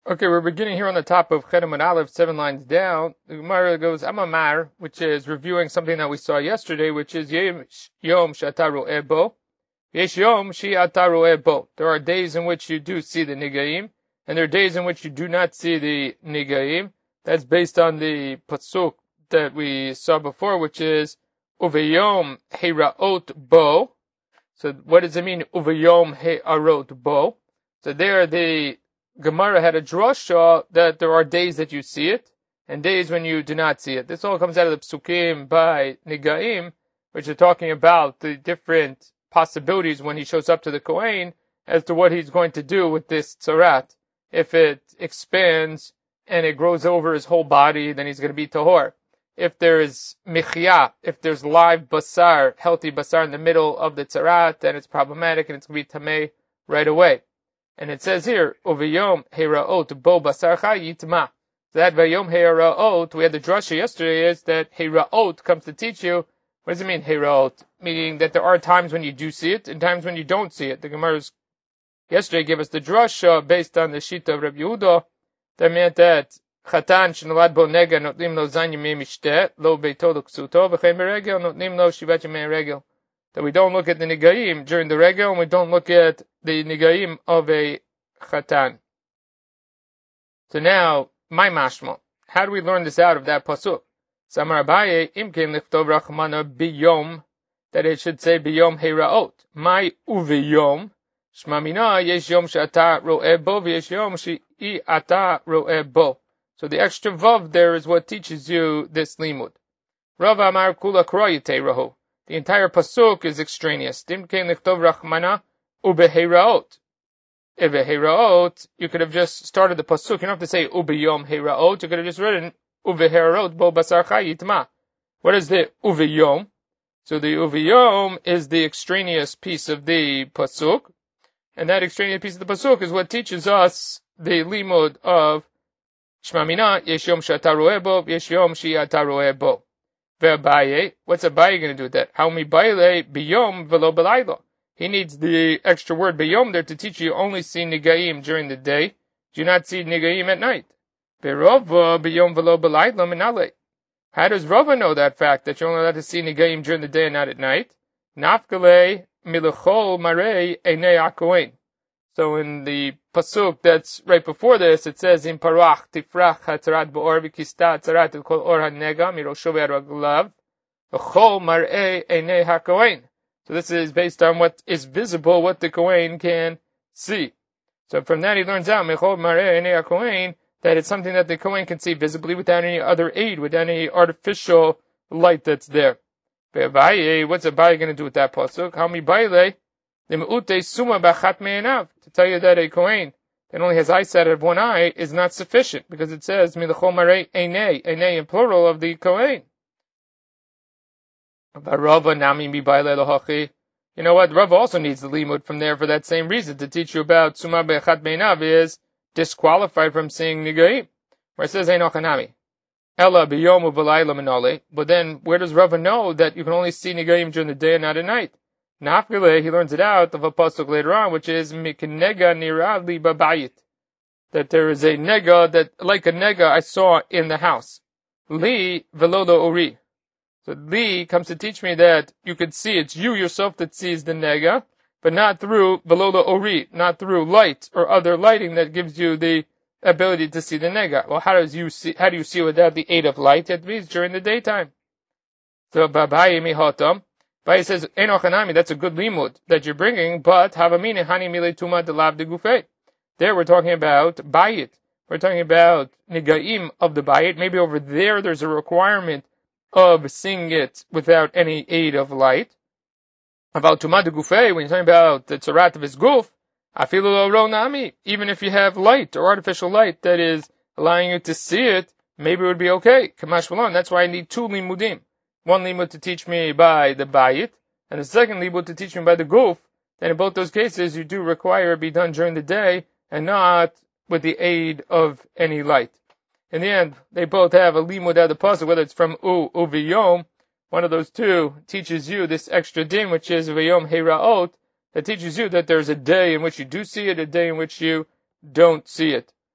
Okay, we're beginning here on the top of Chet Amud Aleph, 7 lines down. The Gemara goes Amamar, which is reviewing something that we saw yesterday, which is Yom She'ata Ro'eh Bo, Yesh Yom She'ata Ro'eh Bo. There are days in which you do see the Nigaim, and there are days in which you do not see the Nigaim. That's based on the pasuk that we saw before, which is Uveyom Heiraot Bo. So what does it mean, Uveyom He'arot Bo? So there the Gemara had a drasha that there are days that you see it, and days when you do not see it. This all comes out of the psukim by Nigaim, which are talking about the different possibilities when he shows up to the Kohen as to what he's going to do with this tzarat. If it expands and it grows over his whole body, then he's going to be tahor. If there is michya, if there's live basar, healthy basar in the middle of the tzarat, then it's problematic and it's going to be tameh right away. And it says here, Uveyom Heiraot Bo Basarcha Yitma. That Vayom Heiraot, we had the drasha yesterday, is that Heiraot comes to teach you. What does it mean, Heiraot? Meaning that there are times when you do see it and times when you don't see it. The Gemara yesterday gave us the drasha based on the shita of Rabbi Yehuda. That meant that Chatan Shenolad Bo Nega Notnim Lo Zan Yemei Mishtet Lo Beito Lo Ksuto V'chein Beregel Notnim Lo Shivat Yemei Regel. That we don't look at the Nigaim during the regel, and we don't look at the Nigaim of a Chatan. So now, my mashma. How do we learn this out of that pasuk? Samar Abaye, Imkin Lichtov Rachmana Biyom, that it should say Biyom Heiraot. My Uveyom, Shmamina, Yesh Yom She'ata Ro'eh Bo, Yesh Yom She'i Ata Ro'eh Bo. So the extra vav there is what teaches you this limud. Rav Amar Kula Kroyite Rahu. The entire pasuk is extraneous. Dimkein lichtov rachmana ubeheiraot. Ubeheiraot, you could have just started the pasuk. You don't have to say ubeyom heiraot. You could have just written ubeheiraot bo basarcha yitma. What is the ubeyom? So the ubeyom is the extraneous piece of the pasuk, and that extraneous piece of the pasuk is what teaches us the limud of shmamina yesh yom she'ata ro'eh bo, yesh yom she'ata ro'eh bo. Ve'abaye, what's Abaye going to do with that? How mi baile biyom velo belaylo. He needs the extra word biyom there to teach you only see nigaim during the day. Do not see nigaim at night. Ve'rova biyom velo belaylo minale. How does Rava know that fact that you're only allowed to see nigaim during the day and not at night? Nafkale miluchol marei einei akoin. So in the pasuk that's right before this, it says in Parach tifrach hatzarat ba'or v'kista hatzarat kol or hanega mirosho ve'araglav v'chol mar'ei einei hakohen. So this is based on what is visible, what the Kohen can see. So from that he learns out mechol mar'ei einei hakohen that it's something that the Kohen can see visibly without any other aid, without any artificial light that's there. What's Abaye going to do with that pasuk? How mi baile? To tell you that a Kohen that only has eyesight of one eye is not sufficient, because it says milachol marei einei, einei in plural of the Kohen. You know what? Rav also needs the limud from there for that same reason, to teach you about suma be'echat meinav is disqualified from seeing nigaim, where it says einochanami. Ella b'yom u'v'layla minole. But then where does Rav know that you can only see nigaim during the day and not at night? Nafgile, he learns it out of a pasuk later on, which is miknega nira li babayit, that there is a nega that, like a nega I saw in the house. Li velodo ori. So li comes to teach me that you could see it's you yourself that sees the nega, but not through velodo ori, not through light or other lighting that gives you the ability to see the nega. Well, how do you see without the aid of light? It means during the daytime. So babayi mihotam. Abaye says, Enochanami, that's a good limud that you're bringing, but Havamine Hani Mile Tuma de Lav de Gufe. There we're talking about Bayit. We're talking about Nigaim of the Bayit. Maybe over there's a requirement of seeing it without any aid of light. About Tuma de Gufe, when you're talking about the Tzarat of his Guf, Afilu Lo Nami, even if you have light or artificial light that is allowing you to see it, maybe it would be okay. Kamash Malon, that's why I need two limudim. One limud to teach me by the bayit, and the second limud to teach me by the guf. Then in both those cases, you do require it be done during the day and not with the aid of any light. In the end, they both have a limud out of the pasuk, whether it's from v'yom. One of those two teaches you this extra din, which is v'yom heiraot, that teaches you that there's a day in which you do see it, a day in which you don't see it.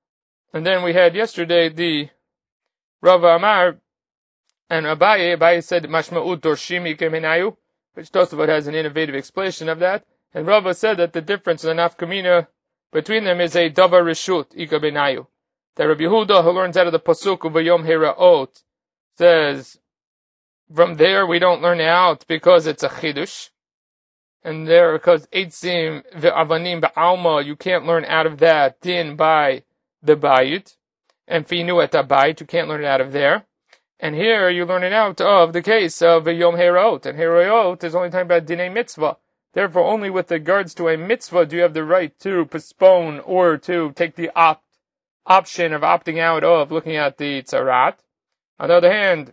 And then we had yesterday the Rava Amar and Abaye. Abaye said Mashma'ut Dorshimi Kemenayu, which Tosafot has an innovative explanation of that. And Rava said that the difference in the nafkamina between them is a davar reshut ika benayu. That Rabbi Yehuda, who learns out of the pasuk of Vayom Heraot, says from there we don't learn out because it's a chidush, and there because eitzim ve'avanim ba'alma you can't learn out of that din by the bayit, and finu et abayit you can't learn it out of there. And here you learn it out of the case of Vayom Heraot, and Heraot is only talking about dinei mitzvah. Therefore, only with regards to a mitzvah do you have the right to postpone or to take the option of opting out of looking at the tzarat. On the other hand,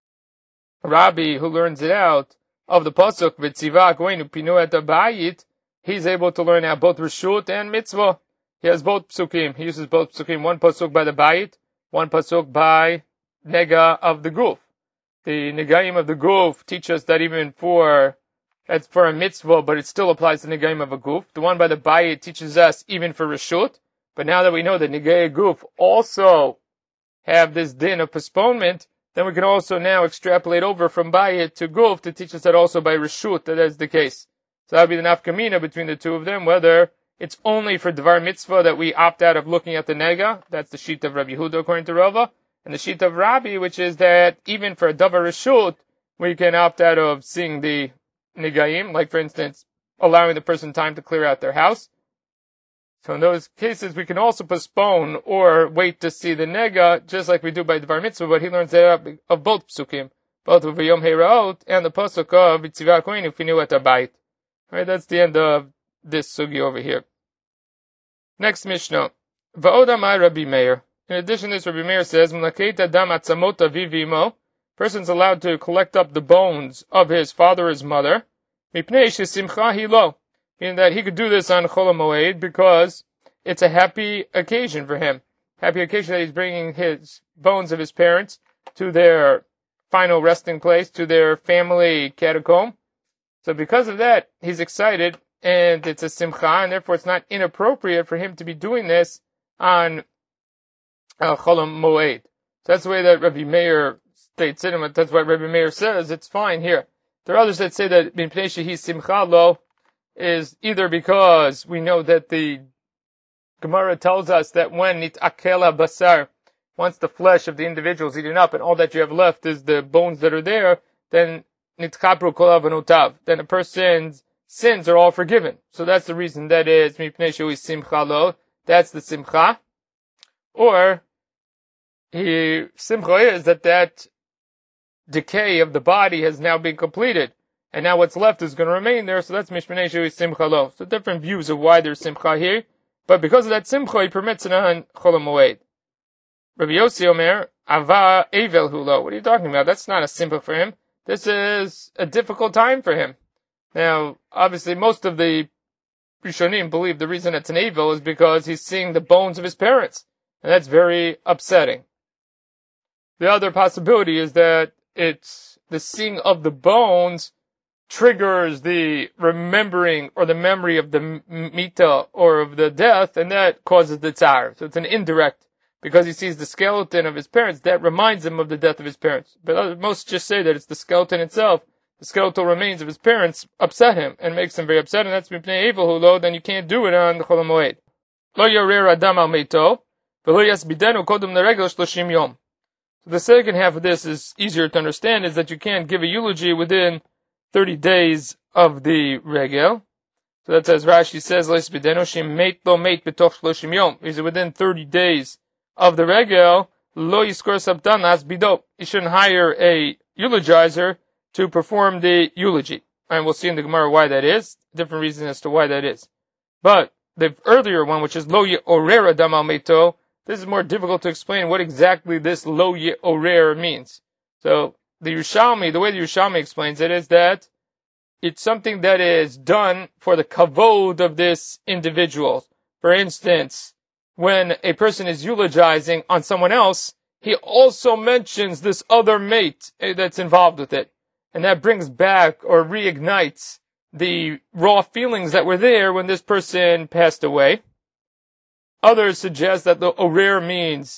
Rabbi, who learns it out of the pasuk v'tziva goinu pinu et abayit, he's able to learn out both reshut and mitzvah. He has both psukim. He uses both psukim. One pasuk by the bayit, one pasuk by nega of the guf. The negaim of the guf teach us that even that's for a mitzvah, but it still applies to negaim of a guf. The one by the bayit teaches us even for reshut. But now that we know that negay guf also have this din of postponement, then we can also now extrapolate over from bayit to guf to teach us that also by reshut that is the case. So that would be the nafkamina between the two of them, whether it's only for dvar mitzvah that we opt out of looking at the nega. That's the sheet of Rabbi Yehuda according to Rava. And the sheet of Rabbi, which is that even for a davar reshut, we can opt out of seeing the negaim, like for instance, allowing the person time to clear out their house. So in those cases, we can also postpone or wait to see the nega, just like we do by Dvar Mitzvah, but he learns that of both psukim, both of Vayom Heraot and the pasuk of V'tziva koinu pinu et abayit. Alright, that's the end of this sugi over here. Next Mishnah. Va'od amar Rabbi Meir. In addition to this, Rabbi Meir says, M'lakeit adam atzamot aviv v'imo. Person's allowed to collect up the bones of his father or his mother. Mipnei shesimcha hilo. Meaning that he could do this on Chol HaMoed because it's a happy occasion for him. Happy occasion that he's bringing his bones of his parents to their final resting place, to their family catacomb. So because of that, he's excited, and it's a simcha, and therefore it's not inappropriate for him to be doing this on Chol HaMoed. So that's the way that Rabbi Meir states it, and that's what Rabbi Meir says. It's fine here. There are others that say that Mipnei shehi simcha lo is either because we know that the Gemara tells us that when nit'akela basar, once the flesh of the individual is eaten up and all that you have left is the bones that are there, then nitchapru kol avanotav, then a person's sins are all forgiven. So that's the reason that is mipnei shehu simcha lo. That's the simcha. Or simcha is that decay of the body has now been completed. And now what's left is going to remain there, so that's Mishpanei Shehu Simcha Lo. So different views of why there's Simcha here, but because of that Simcha, he permits it on Chol HaMoed. Rabbi Yossi Omer, Ava Evel Hulo. What are you talking about? That's not a simcha for him. This is a difficult time for him. Now, obviously, most of the Rishonim believe the reason it's an Evel is because he's seeing the bones of his parents, and that's very upsetting. The other possibility is that it's the seeing of the bones triggers the remembering or the memory of the mita or of the death, and that causes the tsar. So it's an indirect, because he sees the skeleton of his parents, that reminds him of the death of his parents. But most just say that it's the skeleton itself, the skeletal remains of his parents, upset him and makes him very upset, and that's mipnei evil hulo, then you can't do it on the Chol HaMoed. Lo yorer adam al meito, v'lo yasbidenu kodem l'regel 30 yom. So the second half of this is easier to understand, is that you can't give a eulogy within 30 days of the regel. So that's as Rashi says, is within 30 days of the regel, lo yiskor sabtanas bido. You shouldn't hire a eulogizer to perform the eulogy. And we'll see in the Gemara why that is. Different reasons as to why that is. But the earlier one, which is lo ye'orer adam al meito, this is more difficult to explain what exactly this lo ye'orer means. So, the way the Yerushalmi explains it is that it's something that is done for the kavod of this individual. For instance, when a person is eulogizing on someone else, he also mentions this other mate that's involved with it. And that brings back or reignites the raw feelings that were there when this person passed away. Others suggest that the orer means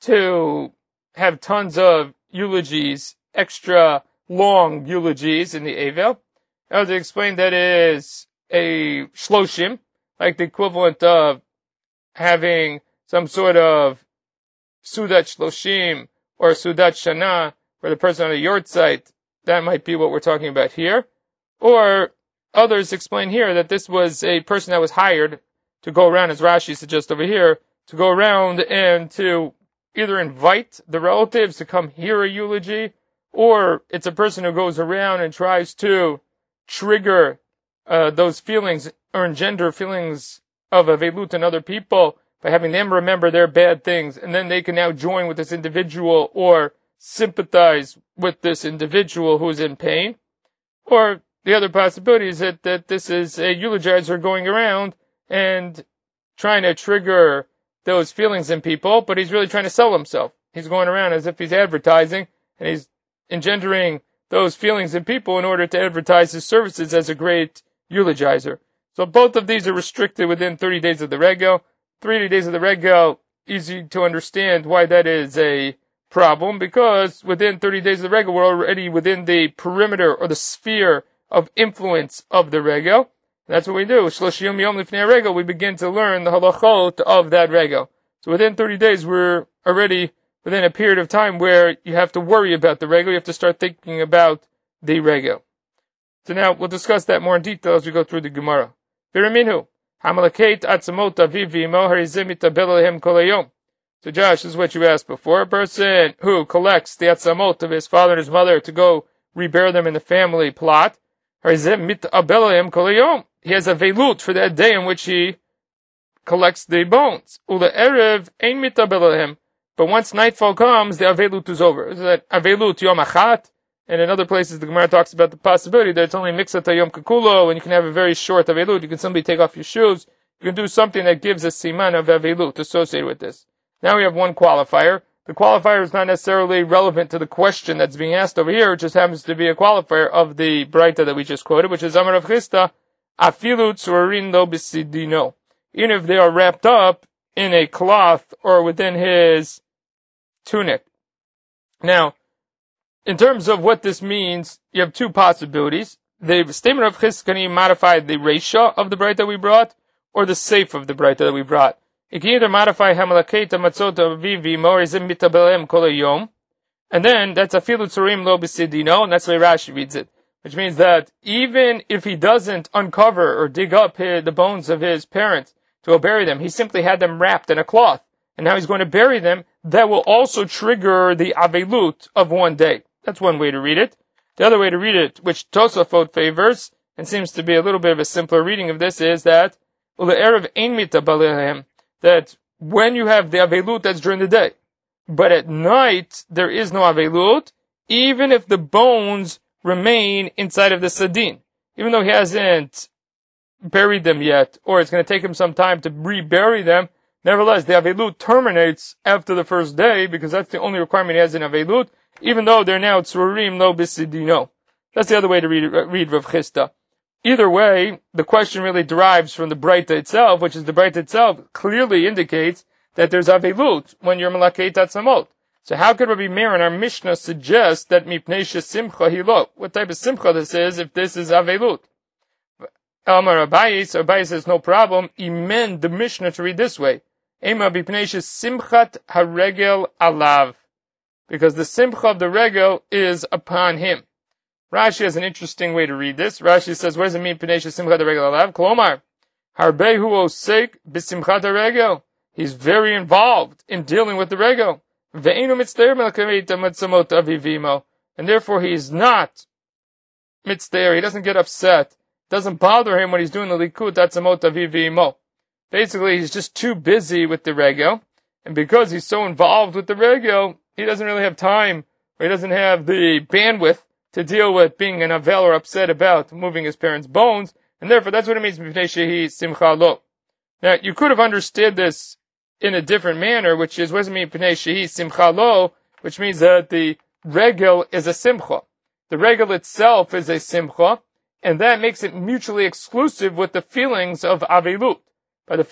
to have tons of eulogies, extra long eulogies in the Avel. Others explain that it is a shloshim, like the equivalent of having some sort of Sudat Shloshim or Sudat Shana for the person on the yortzeit. That might be what we're talking about here. Or others explain here that this was a person that was hired to go around, as Rashi suggests over here, to go around and to either invite the relatives to come hear a eulogy, or it's a person who goes around and tries to trigger those feelings or engender feelings of avelut in other people by having them remember their bad things, and then they can now join with this individual or sympathize with this individual who's in pain. Or the other possibility is that this is a eulogizer going around and trying to trigger those feelings in people, but he's really trying to sell himself. He's going around as if he's advertising, and he's engendering those feelings in people in order to advertise his services as a great eulogizer. So both of these are restricted within 30 days of the regel. 30 days of the regel, easy to understand why that is a problem, because within 30 days of the regel, we're already within the perimeter or the sphere of influence of the regel. That's what we do. Shloshim yom lifnei regel, we begin to learn the halachot of that regel. So within 30 days, we're already within a period of time where you have to worry about the regel. You have to start thinking about the regel. So now we'll discuss that more in detail as we go through the Gemara. V'raminhu, hamalaket atzamot aviv v'imo harizim mitabel alehem kol hayom. So Josh, this is what you asked before. A person who collects the atzamot of his father and his mother to go rebear them in the family plot, harizim mitabel alehem kol hayom. He has a velut for that day in which he collects the bones. Ula erev ein mitabel alehem. But once nightfall comes, the avelut is over. Is that avelut yom achat? And in other places, the Gemara talks about the possibility that it's only mixat yom kakulo, and you can have a very short avelut. You can simply take off your shoes. You can do something that gives a siman of avelut associated with this. Now we have one qualifier. The qualifier is not necessarily relevant to the question that's being asked over here. It just happens to be a qualifier of the Braita that we just quoted, which is Amar Rav Chisda, afilu tzurin lo b'sidino. Even if they are wrapped up in a cloth or within his tunic. Now, in terms of what this means, you have two possibilities. The statement of Chizkani modified the Reisha of the Braita we brought, or the Seif of the Braita that we brought. It can either modify Hamalaketa Matzota Vivi Morizim Mitabelem Kol Hayom, and then that's Afilu Tzurim Lo B'Sidino, and that's the way Rashi reads it. Which means that even if he doesn't uncover or dig up the bones of his parents to go bury them, he simply had them wrapped in a cloth, and now he's going to bury them. That will also trigger the avelut of one day. That's one way to read it. The other way to read it, which Tosafot favors, and seems to be a little bit of a simpler reading of this, is that that when you have the avelut, that's during the day. But at night, there is no avelut, even if the bones remain inside of the sadin. Even though he hasn't buried them yet, or it's going to take him some time to rebury them, nevertheless, the avelut terminates after the first day, because that's the only requirement he has in avelut, even though they're now tzurim lo b'sidino. That's the other way to read Rav Chisda. Either way, the question really derives from the Braita itself, which is the Braita itself clearly indicates that there's avelut when you're malakei tatzamot. So how could Rabbi Meir in our Mishnah suggest that mipnei simcha hilo? What type of simcha this is if this is avelut? Amar Abaye, so Abaye says no problem. Amend the Mishnah to read this way. Ema mipnei simchat haregel alav. Because the simcha of the regel is upon him. Rashi has an interesting way to read this. Rashi says, what does it mean, Pnei Simchat HaRegel Alav? Klomar, Harbehu Osek B'Simchat HaRegel. He's very involved in dealing with the regel. Ve'enu mitzter melkavet matzamot avivimo. And therefore he is not mitzter. He doesn't get upset. It doesn't bother him when he's doing the likut atzamot avivimo. Basically, he's just too busy with the regel. And because he's so involved with the regel, he doesn't really have time, or he doesn't have the bandwidth to deal with being an avel or upset about moving his parents' bones, and therefore that's what it means, Mipnei Shehi Simcha Lo. Now, you could have understood this in a different manner, which is, what does it mean, Mipnei Shehi Simcha Lo, which means that the regel is a simcha. The regel itself is a simcha, and that makes it mutually exclusive with the feelings of avelut. By the fact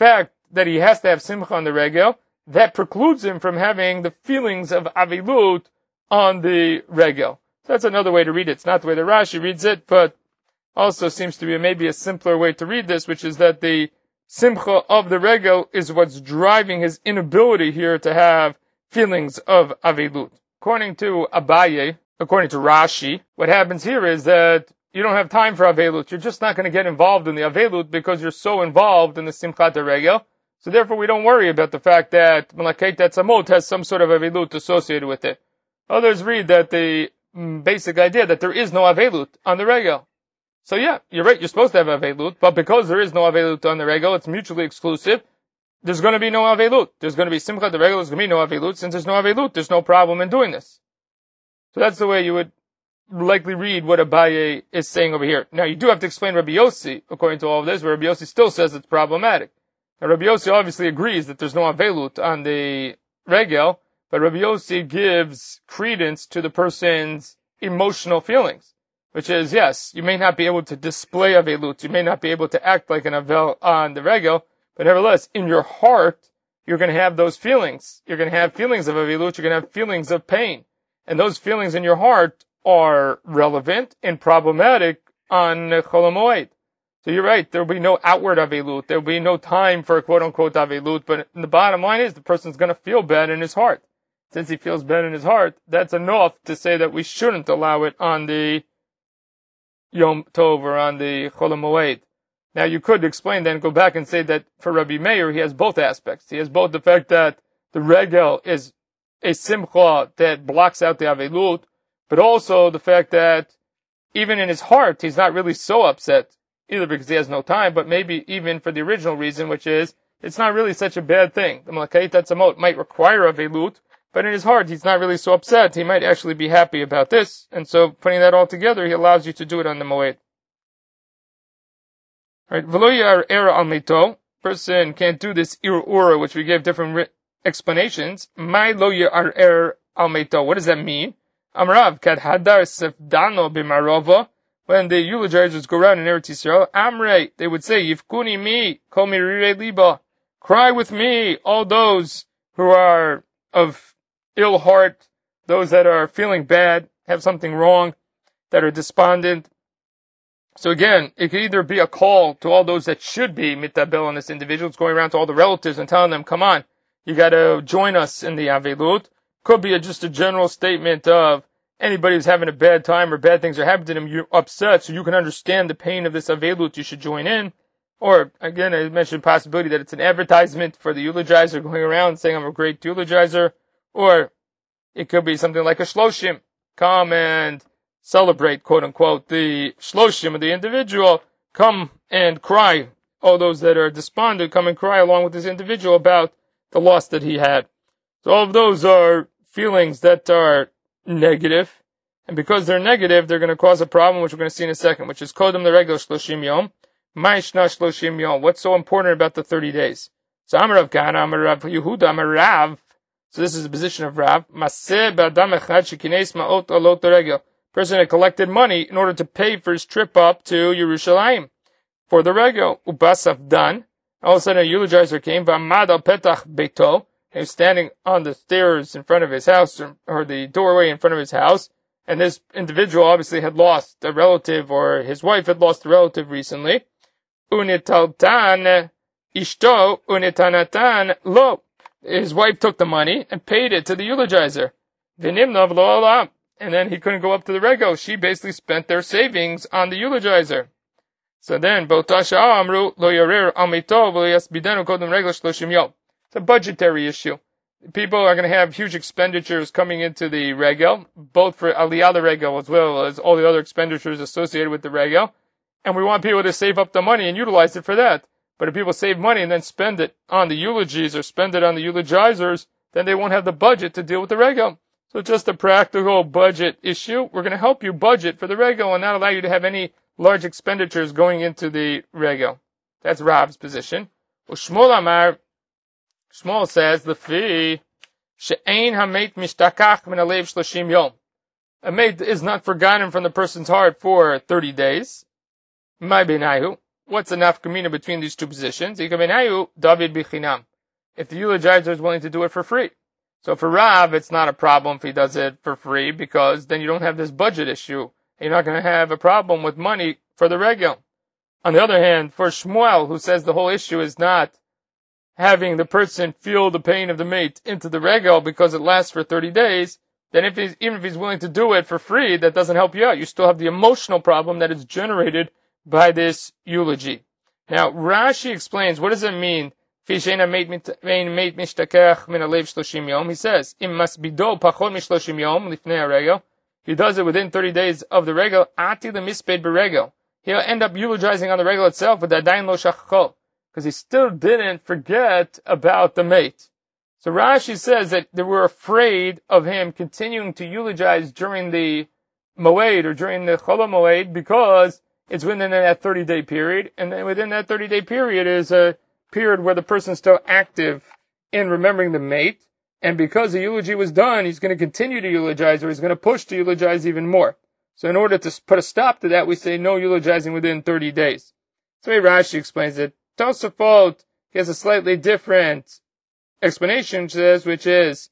that he has to have simcha on the regel, that precludes him from having the feelings of avilut on the regel. So that's another way to read it. It's not the way the Rashi reads it, but also seems to be maybe a simpler way to read this, which is that the simcha of the regel is what's driving his inability here to have feelings of avilut. According to Abaye, according to Rashi, what happens here is that you don't have time for avilut. You're just not going to get involved in the avilut because you're so involved in the simchat regel. So therefore we don't worry about the fact that Malakeit Tetzamot has some sort of avilut associated with it. Others read that the basic idea that there is no avilut on the regel. So yeah, you're right, you're supposed to have avilut, but because there is no avilut on the regel, it's mutually exclusive, there's going to be no avilut. There's going to be simchat the regel, there's going to be no avilut. Since there's no avilut, there's no problem in doing this. So that's the way you would likely read what Abaye is saying over here. Now you do have to explain Rabbi Yossi, according to all of this, where Rabbi Yossi still says it's problematic. Now Rabbi Yossi obviously agrees that there's no avilut on the regel, but Rabbi Yossi gives credence to the person's emotional feelings. Which is, yes, you may not be able to display avilut, you may not be able to act like an avel on the regel, but nevertheless, in your heart, you're going to have those feelings. You're going to have feelings of avilut, you're going to have feelings of pain. And those feelings in your heart are relevant and problematic on Chol HaMoed. So you're right, there will be no outward avilut, there will be no time for quote-unquote avilut, but the bottom line is the person's going to feel bad in his heart. Since he feels bad in his heart, that's enough to say that we shouldn't allow it on the Yom Tov or on the Chol HaMoed. Now you could explain then, go back and say that for Rabbi Meir, he has both aspects. He has both the fact that the regel is a simcha that blocks out the avilut, but also the fact that even in his heart, he's not really so upset, either because he has no time, but maybe even for the original reason, which is, it's not really such a bad thing. The Malakeit Tetzamot might require avilut, but in his heart, he's not really so upset. He might actually be happy about this. And so, putting that all together, he allows you to do it on the Moed. Alright, V'lo ya'ar'er al meito. Person can't do this ir'ura, which we gave different explanations. My lo ya'ar'er al meito. What does that mean? Amrav, kad hadar sefdano b'marova. When the eulogizers go around in Eretz Yisrael, Amrei, they would say, Yifkuni mi, kol mirire liba. Cry with me, all those who are of ill heart, those that are feeling bad, have something wrong, that are despondent. So again, it could either be a call to all those that should be mitabel on this individual. It's going around to all the relatives and telling them, come on, you gotta join us in the avilut. Could be just a general statement of anybody who's having a bad time or bad things are happening to them, you're upset, so you can understand the pain of this avilut, you should join in. Or, again, I mentioned the possibility that it's an advertisement for the eulogizer going around saying I'm a great eulogizer. Or it could be something like a shloshim. Come and celebrate, quote unquote, the shloshim of the individual. Come and cry. All those that are despondent, come and cry along with this individual about the loss that he had. So all of those are feelings that are negative. And because they're negative, they're going to cause a problem, which we're going to see in a second, which is kodem l'regel shloshim yom. Ma'ishna shloshim yom. What's so important about the 30 days? So Amarav Kana, Amarav Yehuda, Amarav. So this is the position of Rav. Person had collected money in order to pay for his trip up to Yerushalayim for the regel. Ubasaf dan. All of a sudden a eulogizer came. V'amad al petach beito. He was standing on the stairs in front of his house, or the doorway in front of his house. And this individual obviously had lost a relative, or his wife had lost a relative recently. Unitaltan ishto unitanatan lo. His wife took the money and paid it to the eulogizer. V'nimnav lo alam. And then he couldn't go up to the regel. She basically spent their savings on the eulogizer. So then, Botasha amru lo yarir amito v'yasbidenu kodem regel shloshim yom. It's a budgetary issue. People are going to have huge expenditures coming into the regel, both for aliyah the regel as well as all the other expenditures associated with the regel. And we want people to save up the money and utilize it for that. But if people save money and then spend it on the eulogies or spend it on the eulogizers, then they won't have the budget to deal with the regel. So it's just a practical budget issue. We're going to help you budget for the regel and not allow you to have any large expenditures going into the regel. That's Rab's position. Shmuel Amar, Shmuel says, the fee, she'ein hamet mishtakach min alev shloshim yom. A mate is not forgotten from the person's heart for 30 days. My benayu. what's the nafkamina between these two positions? David bichinam. If the eulogizer is willing to do it for free. So for Rav, it's not a problem if he does it for free, because then you don't have this budget issue. You're not going to have a problem with money for the regel. On the other hand, for Shmuel, who says the whole issue is not having the person feel the pain of the mate into the regel because it lasts for 30 days, then even if he's willing to do it for free, that doesn't help you out. You still have the emotional problem that is generated by this eulogy. Now, Rashi explains, what does it mean? He says, he does it within 30 days of the regel, he'll end up eulogizing on the regel itself, because he still didn't forget about the mate. So Rashi says that they were afraid of him continuing to eulogize during the Moed or during the Chol Moed, because it's within that 30-day period, and then within that 30-day period is a period where the person's still active in remembering the mate, and because the eulogy was done, he's going to continue to eulogize, or he's going to push to eulogize even more. So in order to put a stop to that, we say no eulogizing within 30 days. So Rashi explains it. Tosafot, he has a slightly different explanation, which is,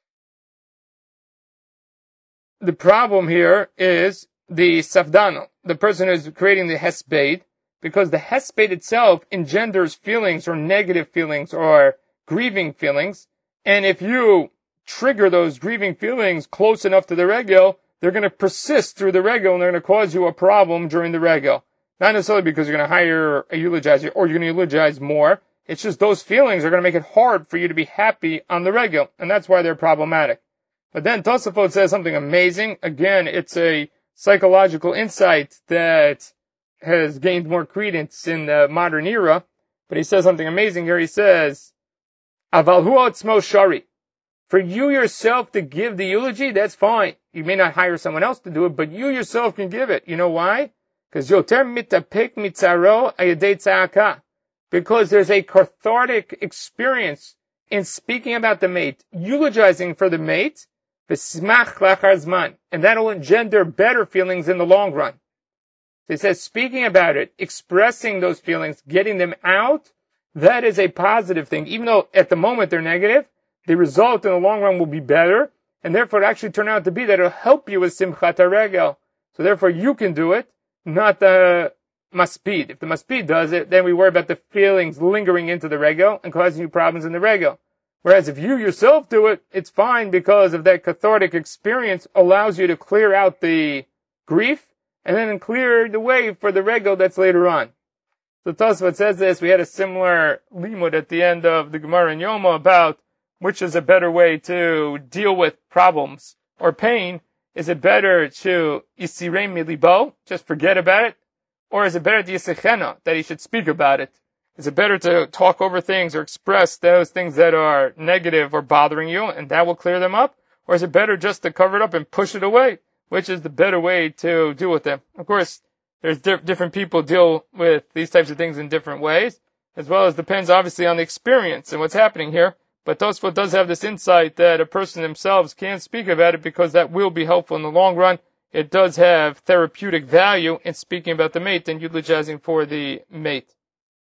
the problem here is the safdano, the person who's creating the hesped, because the hesped itself engenders feelings or negative feelings or grieving feelings, and if you trigger those grieving feelings close enough to the regel, they're going to persist through the regel and they're going to cause you a problem during the regel. Not necessarily because you're going to hire a eulogizer or you're going to eulogize more. It's just those feelings are going to make it hard for you to be happy on the regel, and that's why they're problematic. But then Tosafot says something amazing. Again, it's a psychological insight that has gained more credence in the modern era. But he says something amazing here. He says, Aval hu atzmo shari. For you yourself to give the eulogy, that's fine. You may not hire someone else to do it, but you yourself can give it. You know why? Because yoter mitapek mitzaro ayadei tza'aka. Because there's a cathartic experience in speaking about the mate, eulogizing for the mate, v'smach lachar zman, and that will engender better feelings in the long run. So he says, speaking about it, expressing those feelings, getting them out, that is a positive thing. Even though at the moment they're negative, the result in the long run will be better, and therefore it actually turn out to be that it'll help you with simchat haregel. So therefore you can do it, not the maspid. If the maspid does it, then we worry about the feelings lingering into the regel and causing you problems in the regel. Whereas if you yourself do it, it's fine because of that cathartic experience allows you to clear out the grief and then clear the way for the regel that's later on. So Tosfot says this. We had a similar limud at the end of the Gemara in Yoma about which is a better way to deal with problems or pain. Is it better to yisirei milibo, just forget about it? Or is it better to yisechena, that he should speak about it? Is it better to talk over things or express those things that are negative or bothering you, and that will clear them up? Or is it better just to cover it up and push it away? Which is the better way to deal with them? Of course, there's different people deal with these types of things in different ways, as well as depends obviously on the experience and what's happening here. But Tosfot does have this insight that a person themselves can speak about it because that will be helpful in the long run. It does have therapeutic value in speaking about the mate and eulogizing for the mate.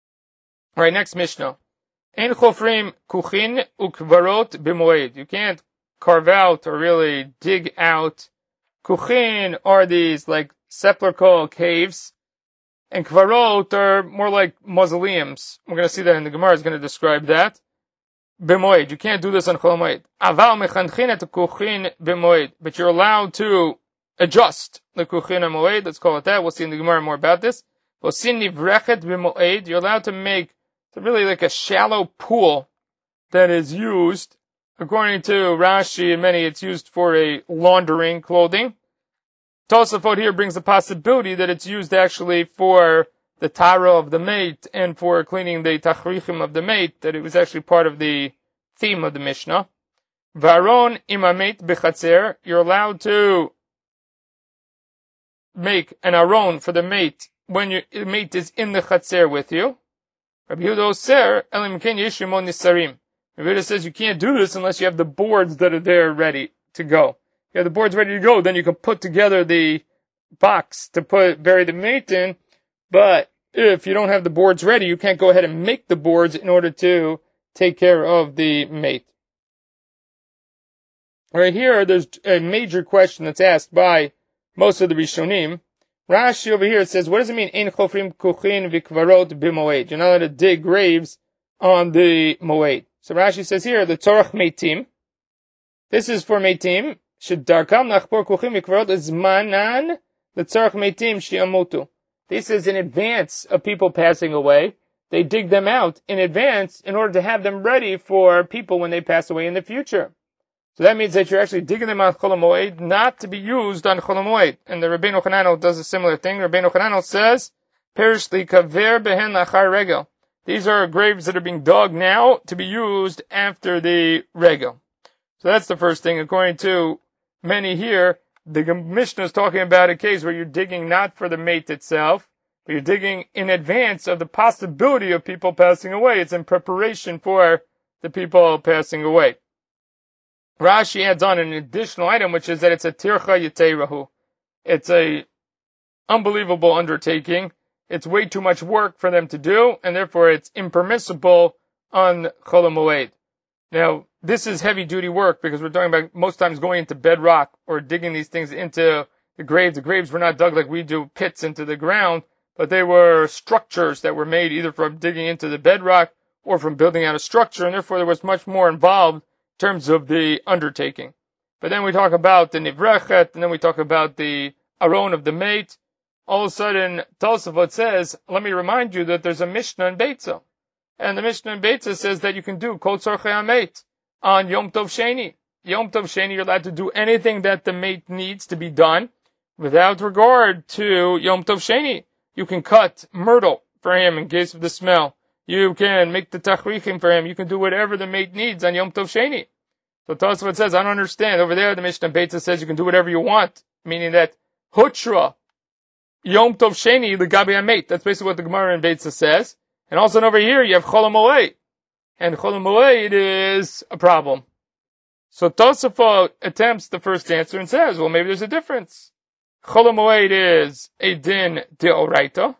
All right, next Mishnah. Ein chofrim kuchin ukvarot b'moed. You can't carve out or really dig out. Kuchin are these like sepulchral caves, and kvarot are more like mausoleums. We're going to see that in the Gemara is going to describe that. B'moed. You can't do this on Chol Moed. Aval mechanchin et kuchin b'moed. But you're allowed to adjust the kuchin moed. Let's call it that. We'll see in the Gemara more about this. You're allowed to make really like a shallow pool that is used, according to Rashi and many, it's used for a laundering clothing. Tosafot here brings the possibility that it's used actually for the tara of the mate and for cleaning the tachrichim of the mate, that it was actually part of the theme of the Mishnah. Varon imamet bechatzer, you're allowed to make an aron for the mate when the mate is in the chatzer with you. Rabbi Yehuda Oser, elim ken yeshimon nisarim. Rabbi Yehuda says you can't do this unless you have the boards that are there ready to go. You have the boards ready to go, then you can put together the box to bury the mate in, but if you don't have the boards ready, you can't go ahead and make the boards in order to take care of the mate. Right here, there's a major question that's asked by most of the Rishonim. Rashi over here says, what does it mean, Ein chofrim kuchin v'kvarot b'moed? You're not allowed to dig graves on the moed. So Rashi says here, the Torah meitim. This is for meitim. Shedarkam nachpor kuchin v'kvarot zmanan the Torah meitim shi'amutu. This is in advance of people passing away. They dig them out in advance in order to have them ready for people when they pass away in the future. So that means that you're actually digging them out Chol HaMoed, not to be used on Chol HaMoed. And the Rabbeinu Hananel does a similar thing. Rabbeinu Hananel says, Perish li kaver behen lachar regel. These are graves that are being dug now to be used after the regel. So that's the first thing. According to many here, the Mishnah is talking about a case where you're digging not for the mate itself, but you're digging in advance of the possibility of people passing away. It's in preparation for the people passing away. Rashi adds on an additional item, which is that it's a tircha yiteirahu. It's a unbelievable undertaking. It's way too much work for them to do, and therefore it's impermissible on Chol HaMoed. Now, this is heavy duty work because we're talking about most times going into bedrock or digging these things into the graves. The graves were not dug like we do pits into the ground, but they were structures that were made either from digging into the bedrock or from building out a structure, and therefore there was much more involved in terms of the undertaking. But then we talk about the nivrechet, and then we talk about the aron of the mate. All of a sudden, Tosafot says, let me remind you that there's a Mishnah in Beitza. And the Mishnah in Beitza says that you can do kol tzorchei hameit on Yom Tov Sheni. Yom Tov Sheni, you're allowed to do anything that the mate needs to be done without regard to Yom Tov Sheni. You can cut myrtle for him in case of the smell. You can make the tachrichim for him. You can do whatever the mate needs on Yom Tov Sheni. So Tosafot says, I don't understand. Over there, the Mishnah Beitza says you can do whatever you want, meaning that hutra Yom Tov Sheni l'gabi hameit. That's basically what the Gemara in Beitza says. And also over here, you have Chol HaMoed. And Chol HaMoed is a problem. So Tosafot attempts the first answer and says, well, maybe there's a difference. Chol HaMoed is a din deoraita,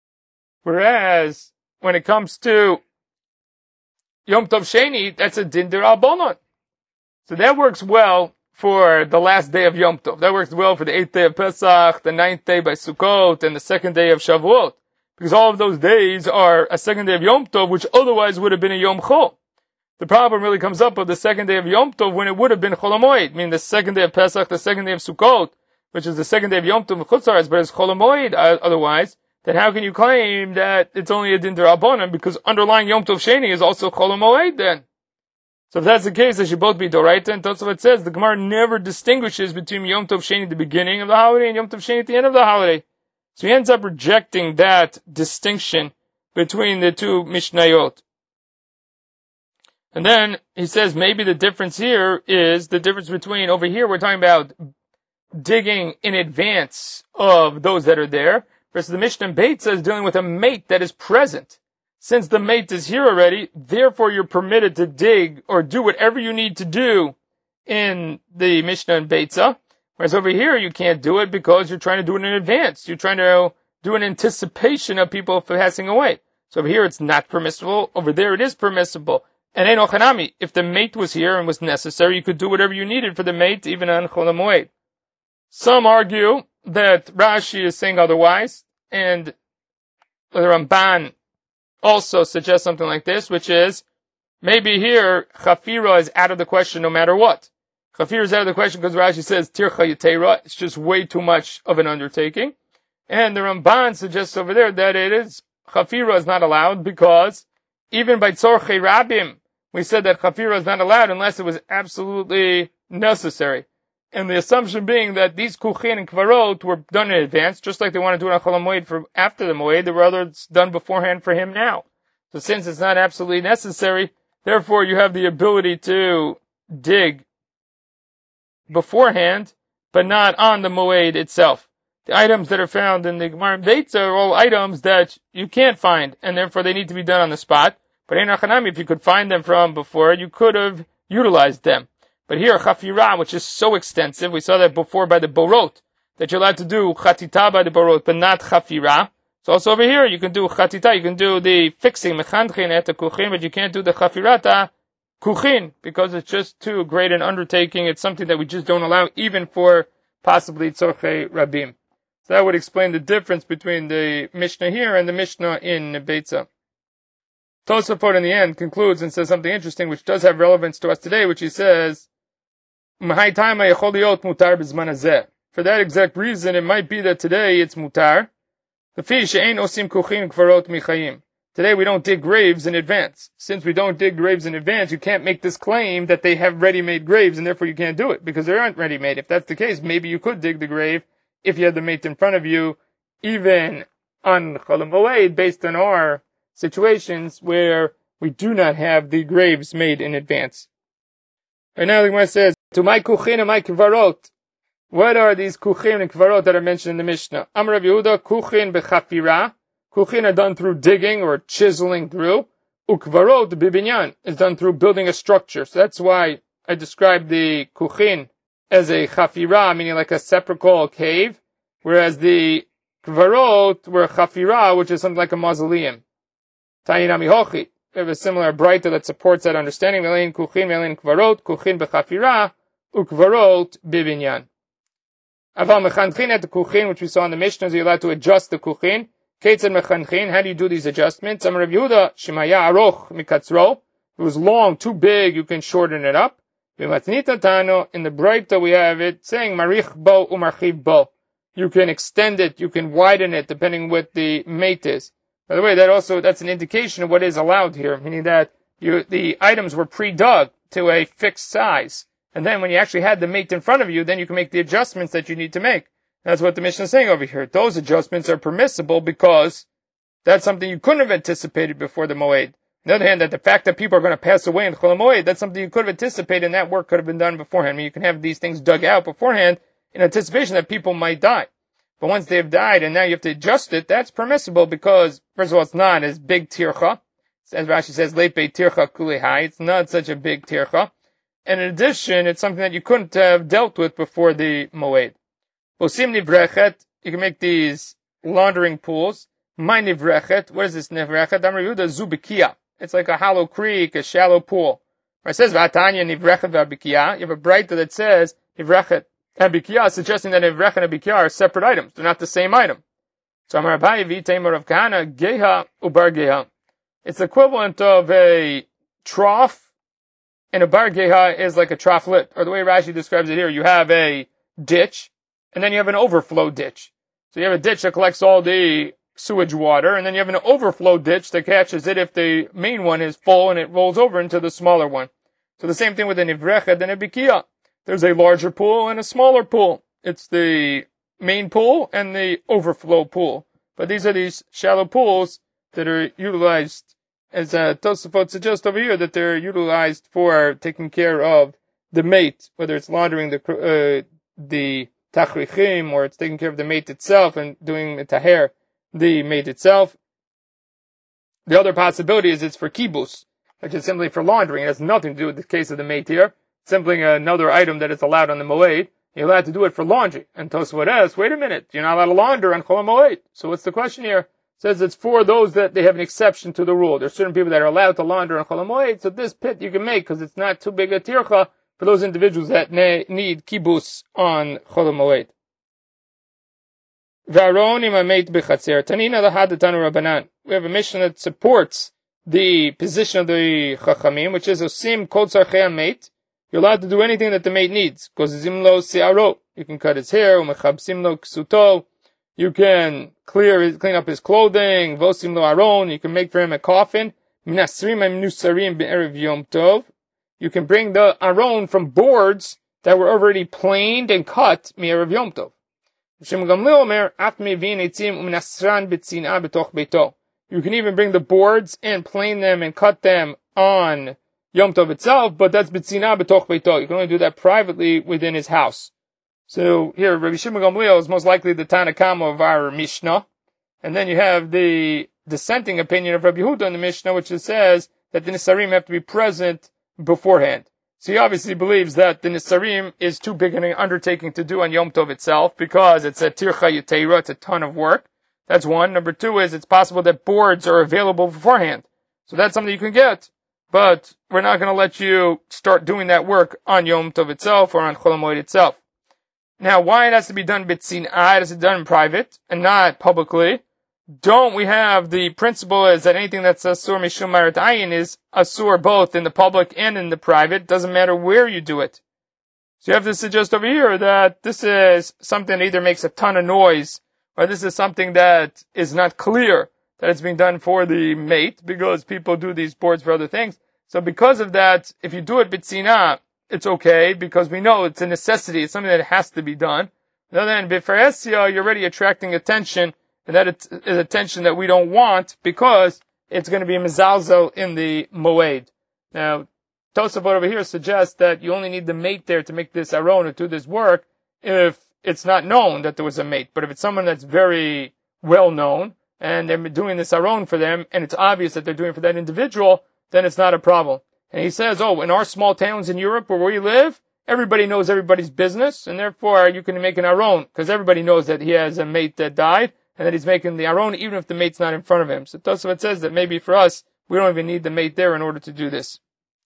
whereas when it comes to Yom Tov Sheni, that's a din derabbanon. So that works well for the last day of Yom Tov. That works well for the 8th day of Pesach, the 9th day by Sukkot, and the 2nd day of Shavuot. Because all of those days are a 2nd day of Yom Tov, which otherwise would have been a Yom Chol. The problem really comes up with the 2nd day of Yom Tov when it would have been Chol HaMoed, meaning the 2nd day of Pesach, the 2nd day of Sukkot, which is the 2nd day of Yom Tov in Chutz La'aretz, but it's Chol HaMoed otherwise. Then how can you claim that it's only a din d'Rabbanan because underlying Yom Tov Sheni is also Chol HaMoed then? So if that's the case, they should both be Doraita, and Tosafot says the Gemara never distinguishes between Yom Tov Sheni at the beginning of the holiday and Yom Tov Sheni at the end of the holiday. So he ends up rejecting that distinction between the two Mishnayot. And then he says maybe the difference here is the difference between, over here we're talking about digging in advance of those that are there, versus the Mishnah in Beitza is dealing with a mate that is present. Since the mate is here already, therefore you're permitted to dig or do whatever you need to do in the Mishnah in Beitza. Whereas over here you can't do it because you're trying to do it in advance. You're trying to do an anticipation of people passing away. So over here it's not permissible. Over there it is permissible. And Ein Ochanami, if the mate was here and was necessary, you could do whatever you needed for the mate, even on Chol HaMoed. Some argue that Rashi is saying otherwise, and the Ramban also suggests something like this, which is, maybe here, Chafira is out of the question no matter what. Chafira is out of the question because Rashi says, Tircha Yateira, it's just way too much of an undertaking. And the Ramban suggests over there that it is, Chafira is not allowed because, even by Tzorchei Rabim, we said that Chafira is not allowed unless it was absolutely necessary. And the assumption being that these Kuchin and Kvarot were done in advance, just like they want to do it on Chol HaMoed for after the Moed, there were others done beforehand for him now. So since it's not absolutely necessary, therefore you have the ability to dig beforehand, but not on the Moed itself. The items that are found in the Gemara Beitza are all items that you can't find, and therefore they need to be done on the spot. But Ein Achanami, if you could find them from before, you could have utilized them. But here, Chafira, which is so extensive, we saw that before by the Borot, that you're allowed to do Chatita by the Borot, but not Chafira. So also over here, you can do chatita, you can do the fixing, mechanchin et kuchin, but you can't do the chafirata kuchin, because it's just too great an undertaking. It's something that we just don't allow, even for possibly tzorchei rabim. So that would explain the difference between the Mishnah here and the Mishnah in Beitza. Tosafot in the end concludes and says something interesting, which does have relevance to us today, which he says, for that exact reason, it might be that today it's mutar. Today we don't dig graves in advance. Since we don't dig graves in advance, you can't make this claim that they have ready-made graves, and therefore you can't do it, because they aren't ready-made. If that's the case, maybe you could dig the grave if you had the mate in front of you, even on Chol Hamoed, based on our situations where we do not have the graves made in advance. Right now the Gemara says, to my kuchin and my kvarot. What are these kuchin and kvarot that are mentioned in the Mishnah? Amar Rav Yehuda, kuchin bechafira. Kuchin are done through digging or chiseling through. Ukvarot bibinyan is done through building a structure. So that's why I described the kuchin as a chafira, meaning like a sepulchral cave, whereas the kvarot were chafira, which is something like a mausoleum. Ta'inami hochi. We have a similar braita that supports that understanding. Velein kuchin, velein kvarot, kuchin bechafira, ukvarot bibinyan. Aval mechanchin at the kuchin, which we saw in the Mishnah, is you're allowed to adjust the kuchin. Ketzad mechanchin, how do you do these adjustments? Amar Rav Yehuda, shemaya aroch mikatzro. If it was long, too big, you can shorten it up. V'matnita tano, in the braita we have it saying marich bo umarchiv bo. You can extend it, you can widen it, depending what the mate is. By the way, that's an indication of what is allowed here, meaning that the items were pre-dug to a fixed size. And then when you actually had the mate in front of you, then you can make the adjustments that you need to make. That's what the Mishnah is saying over here. Those adjustments are permissible because that's something you couldn't have anticipated before the Moed. On the other hand, that the fact that people are going to pass away in Chol Hamoed, that's something you could have anticipated, and that work could have been done beforehand. I mean, you can have these things dug out beforehand in anticipation that people might die. But once they've died and now you have to adjust it, that's permissible because, first of all, it's not as big tircha. As Rashi says, lepe tircha kulihai. It's not such a big tircha. And in addition, it's something that you couldn't have dealt with before the Moed. Osim nivrechet. You can make these laundering pools. My nivrechet. What is this nivrechet? Amar Yehuda zubikia. It's like a hollow creek, a shallow pool. Where it says, V'atanya nivrechet v'abikia. You have a braita that says, nivrechet abikia, suggesting that nivrechet and abikia are separate items. They're not the same item. So Amar Abaye v'teimer of Kahana, geha ubar geha. It's the equivalent of a trough, and a bar geha is like a trough-lit. Or the way Rashi describes it here, you have a ditch, and then you have an overflow ditch. So you have a ditch that collects all the sewage water, and then you have an overflow ditch that catches it if the main one is full and it rolls over into the smaller one. So the same thing with a nivrechet and a bikia. There's a larger pool and a smaller pool. It's the main pool and the overflow pool. But these are these shallow pools that are utilized, as Tosafot suggests over here, that they're utilized for taking care of the mate, whether it's laundering the tachrichim, or it's taking care of the mate itself and doing taher the mate itself. The other possibility is it's for kibus, which is simply for laundering. It has nothing to do with the case of the mate here. It's simply another item that is allowed on the moed. You're allowed to do it for laundry. And Tosafot asks, wait a minute, you're not allowed to launder on Chol Hamoed. So what's the question here? It says it's for those that they have an exception to the rule. There's certain people that are allowed to launder on Chol Hamoed, so this pit you can make because it's not too big a tircha for those individuals that need kibus on Chol Hamoed. We have a mission that supports the position of the Chachamim, which is Osim Kol Tzarchei Mate. You're allowed to do anything that the mate needs. You can cut his hair, you can clean up his clothing, you can make for him a coffin. You can bring the aron from boards that were already planed and cut Erev Yom Tov. You can even bring the boards and plane them and cut them on Yom Tov itself, but that's b'tzina b'toch beito. You can only do that privately within his house. So here, Rabbi Shimon Gamliel is most likely the Tana Kama of our Mishnah. And then you have the dissenting opinion of Rabbi Yehuda in the Mishnah, which says that the Nisarim have to be present beforehand. So he obviously believes that the Nisarim is too big an undertaking to do on Yom Tov itself, because it's a tircha yetera, it's a ton of work. That's one. Number two is it's possible that boards are available beforehand. So that's something you can get. But we're not going to let you start doing that work on Yom Tov itself or on Chol HaMoed itself. Now, why it has to be done b'tzin'ah, it has to be done in private and not publicly. Don't we have the principle is that anything that's asur mishum marat ayin is asur both in the public and in the private. Doesn't matter where you do it. So you have to suggest over here that this is something that either makes a ton of noise or this is something that is not clear that it's being done for the mate because people do these boards for other things. So because of that, if you do it b'tzin'ah, it's okay because we know it's a necessity. It's something that has to be done. On the other hand, b'faresia, you're already attracting attention, and that is attention that we don't want because it's going to be mezalzel in the moed. Now, Tosafot over here suggests that you only need the mate there to make this aron or do this work if it's not known that there was a mate. But if it's someone that's very well known and they're doing this aron for them and it's obvious that they're doing it for that individual, then it's not a problem. And he says, in our small towns in Europe where we live, everybody knows everybody's business, and therefore you can make an aron, because everybody knows that he has a mate that died, and that he's making the aron even if the mate's not in front of him. So Tosafot says that maybe for us, we don't even need the mate there in order to do this.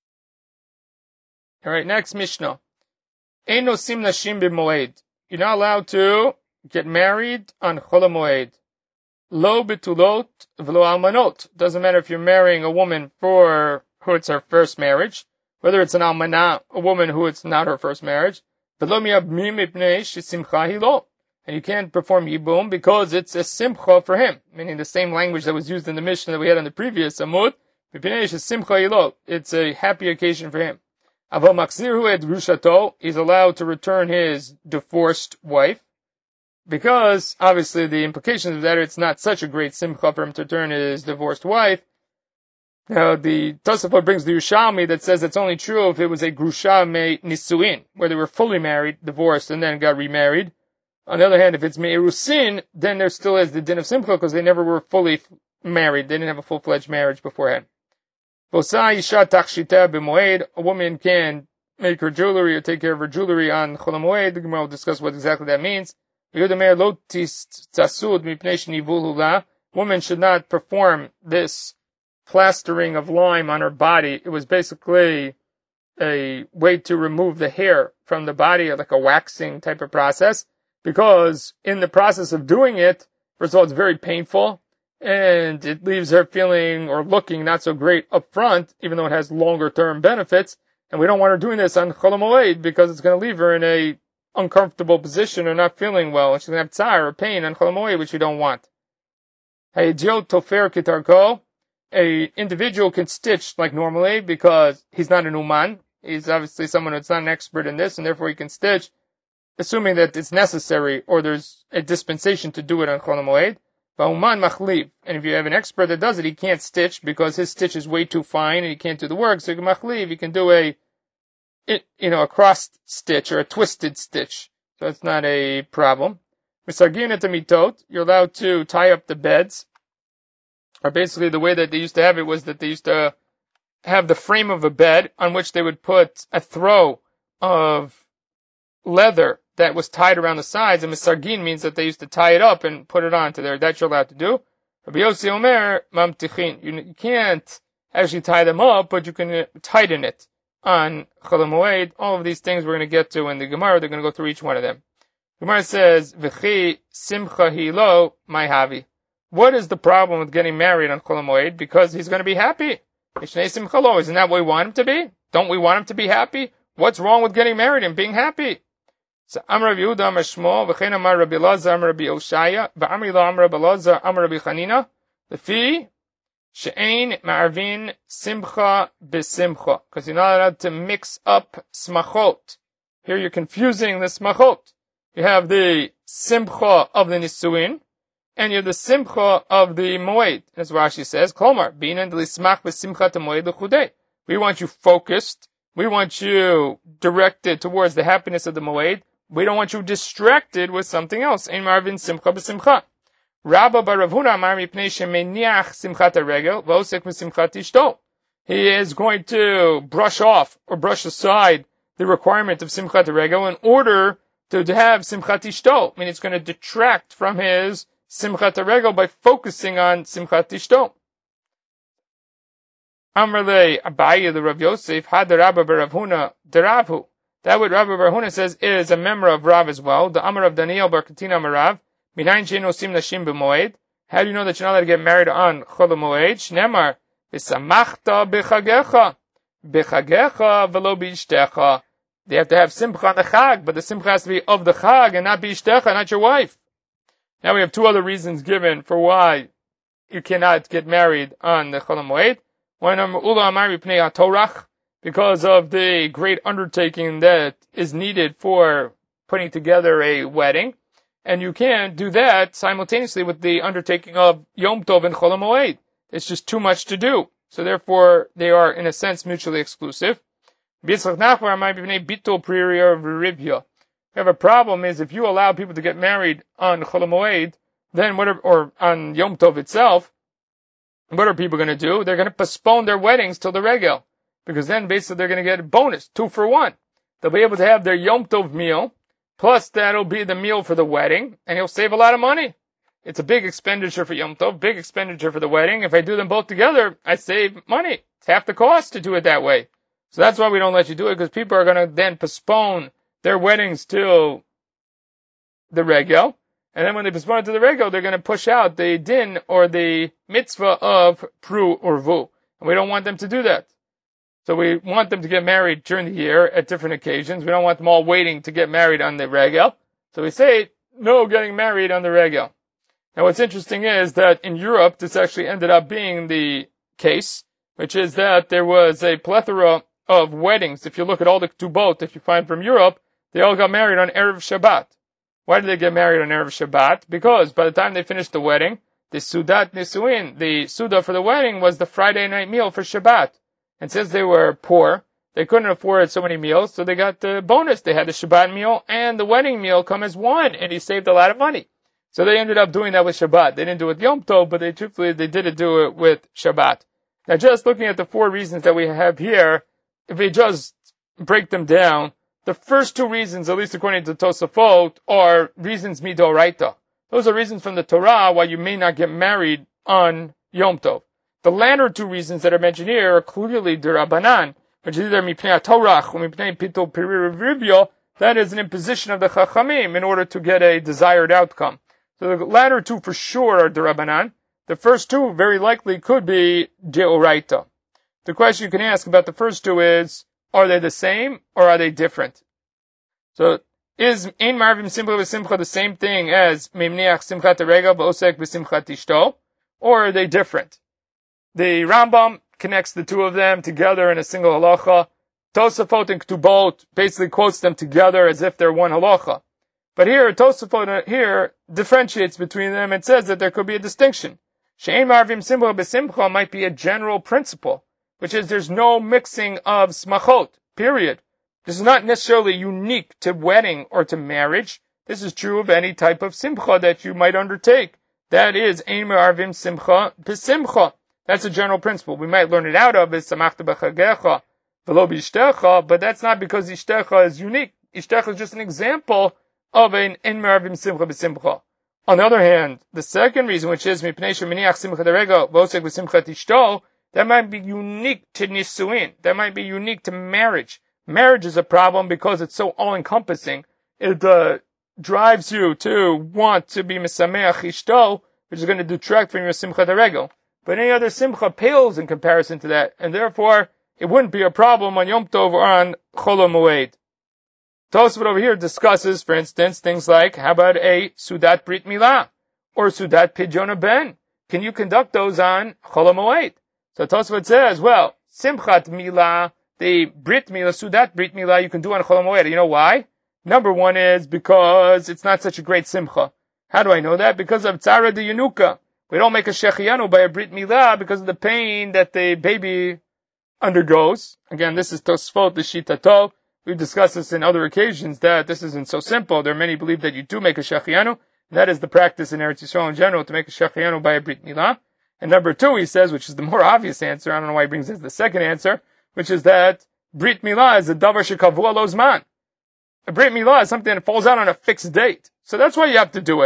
Alright, next Mishnah. Ein nosim nashim b'moed. You're not allowed to get married on Chol HaMoed. Lo betulot v'lo almanot. Doesn't matter if you're marrying a woman for who it's her first marriage, whether it's an almanah, a woman who it's not her first marriage. V'lo miyabmim mipnei shesimcha hi lo. And you can't perform yibum because it's a simcha for him, meaning the same language that was used in the Mishnah that we had in the previous Amud. Mipnei shesimcha hi lo. It's a happy occasion for him. Aval machzirhu et grushato. He's allowed to return his divorced wife. Because, obviously, the implications of that are it's not such a great simcha for him to return his divorced wife. Now, the Tosafot brings the Yerushalmi that says it's only true if it was a grusha me nisuin, where they were fully married, divorced, and then got remarried. On the other hand, if it's me'erusin, then there still is the din of simcha because they never were fully married. They didn't have a full-fledged marriage beforehand. V'osai isha tachshita b'moed. A woman can make her jewelry or take care of her jewelry on Chol HaMoed. The Gemara will discuss what exactly that means. Woman should not perform this plastering of lime on her body. It was basically a way to remove the hair from the body, like a waxing type of process, because in the process of doing it, first of all, it's very painful, and it leaves her feeling or looking not so great up front, even though it has longer term benefits, and we don't want her doing this on Chol HaMoed because it's going to leave her in a uncomfortable position or not feeling well, and she's going to have tsar or pain on Chol HaMoed, which we don't want. A individual can stitch like normally because he's not an uman. He's obviously someone that's not an expert in this, and therefore he can stitch, assuming that it's necessary or there's a dispensation to do it on Chol HaMoed. Uman machliv, and if you have an expert that does it, he can't stitch because his stitch is way too fine and he can't do the work. So you can machliv, you can do a cross stitch or a twisted stitch. So it's not a problem. Misargin et mitot, you're allowed to tie up the beds. Or basically the way that they used to have it was that they used to have the frame of a bed on which they would put a throw of leather that was tied around the sides. And misargin means that they used to tie it up and put it onto there. That you're allowed to do. Rabbi Yossi Omer, mamtichin. You can't actually tie them up, but you can tighten it on Chol HaMoed. All of these things we're going to get to in the Gemara. They're going to go through each one of them. Gemara says, V'chi simcha hilo my havi. What is the problem with getting married on Chol HaMoed? Because he's going to be happy. Isn't that what we want him to be? Don't we want him to be happy? What's wrong with getting married and being happy? So Amar Rabbi Yehuda Amar Shmuel, V'chein Amar Rabbi Elazar Amar Rabbi Oshaya, V'amri lo Amar Rabbi Elazar Amar Rabbi Chanina, Lefi she'ein ma'arvin simcha b'simcha, because you're not allowed to mix up smachot. Here you're confusing the smachot. You have the simcha of the nisuin, and you have the simcha of the moed. As Rashi says, Kolmar, binan d'lismach b'simcha t'moed l'chudei. We want you focused. We want you directed towards the happiness of the moed. We don't want you distracted with something else. Ein marvin simcha b'simcha. Rabba bar Rav Huna amar mipnei shemeniach simchat haregel v'osek b'simchat ishto. He is going to brush off or brush aside the requirement of simchat haregel in order to have simchat ishto. I mean, it's going to detract from his Simchat HaRegel by focusing on Simchat Ishto. Amrle Abaye the Rav Yosef had the Rabba Rav Huna the Ravhu. That what Rabba Bar Huna says is a member of Rav as well. The Amar of Daniel Bar Katina Marav. Minayin she'en osim nashim b'moed. How do you know that you're not allowed to get married on Chol HaMoed? Shnemar v'samachta b'chagecha b'chagecha v'lo b'ishtecha. They have to have simcha on the chag, but the simcha has to be of the chag and not b'ishtecha, not your wife. Now we have two other reasons given for why you cannot get married on the Chol HaMoed. One, Ula Amar Mipnei HaTorach, because of the great undertaking that is needed for putting together a wedding. And you can't do that simultaneously with the undertaking of Yom Tov and Chol HaMoed. It's just too much to do. So therefore, they are, in a sense, mutually exclusive. We have a problem is if you allow people to get married on Chol HaMoed, then or on Yom Tov itself, what are people going to do? They're going to postpone their weddings till the regel. Because then basically they're going to get a bonus, 2 for 1. They'll be able to have their Yom Tov meal, plus that'll be the meal for the wedding, and you'll save a lot of money. It's a big expenditure for Yom Tov, big expenditure for the wedding. If I do them both together, I save money. It's half the cost to do it that way. So that's why we don't let you do it, because people are going to then postpone their weddings till the regel. And then when they postpone it to the regel, they're going to push out the din or the mitzvah of pru or vu. And we don't want them to do that. So we want them to get married during the year at different occasions. We don't want them all waiting to get married on the regel. So we say, no getting married on the regel. Now what's interesting is that in Europe, this actually ended up being the case, which is that there was a plethora of weddings. If you look at all the ketubot that you find from Europe, they all got married on Erev Shabbat. Why did they get married on Erev Shabbat? Because by the time they finished the wedding, the Sudat Nisuin, the Suda for the wedding, was the Friday night meal for Shabbat. And since they were poor, they couldn't afford so many meals, so they got the bonus. They had the Shabbat meal and the wedding meal come as one, and he saved a lot of money. So they ended up doing that with Shabbat. They didn't do it with Yom Tov, but they did do it with Shabbat. Now just looking at the 4 reasons that we have here, if we just break them down, the first 2 reasons, at least according to Tosafot, are reasons midoraita. Those are reasons from the Torah why you may not get married on Yom Tov. The latter 2 reasons that are mentioned here are clearly derabanan, which is either mipnei Torah or mipnei pitol pirir ribyo. That is an imposition of the Chachamim in order to get a desired outcome. So the latter 2 for sure are derabanan. The first 2 very likely could be deoraita. The question you can ask about the first 2 is, are they the same or are they different? So is ein marvim simcha v'simcha the same thing as memniach simchat regel v'osek v'simchat ishto, or are they different? The Rambam connects the 2 of them together in a single halacha. Tosafot and Ketubot basically quotes them together as if they're one halacha. But here, Tosafot here differentiates between them and says that there could be a distinction. She'ein marvim simcha b'simcha might be a general principle, which is there's no mixing of smachot, period. This is not necessarily unique to wedding or to marriage. This is true of any type of simcha that you might undertake. That is, ein marvim simcha b'simcha. That's a general principle. We might learn it out of is samachta b'chagecha v'lo b'ishtecha, but that's not because ishtecha is unique. Ishtecha is just an example of an ein marvim simcha b'simcha. On the other hand, the second reason, which is mipnei sheminiach simcha derega v'osek b'simchat ishto, that might be unique to nisuin. That might be unique to marriage. Marriage is a problem because it's so all-encompassing. It drives you to want to be misameach ishto, which is going to detract from your simcha derega. But any other simcha pales in comparison to that, and therefore it wouldn't be a problem on Yom Tov or on Chol HaMoed. Tosafot over here discusses, for instance, things like, how about a Sudat Brit Milah or Sudat Pidyon Ben? Can you conduct those on Chol HaMoed? So Tosafot says, well, Simchat Milah, the Brit Milah, Sudat Brit Milah, you can do on Chol HaMoed. You know why? Number 1 is because it's not such a great simcha. How do I know that? Because of Tzara de Yenuka. We don't make a shechianu by a Brit Milah because of the pain that the baby undergoes. Again, this is Tosfot, the Shitato. We've discussed this in other occasions that this isn't so simple. There are many who believe that you do make a shechianu. That is the practice in Eretz Yisrael in general, to make a shechianu by a Brit Milah. And number 2, he says, which is the more obvious answer, I don't know why he brings this the second answer, which is that Brit Milah is a davar shekavua lo zman. A Brit Milah is something that falls out on a fixed date. So that's why you have to do it.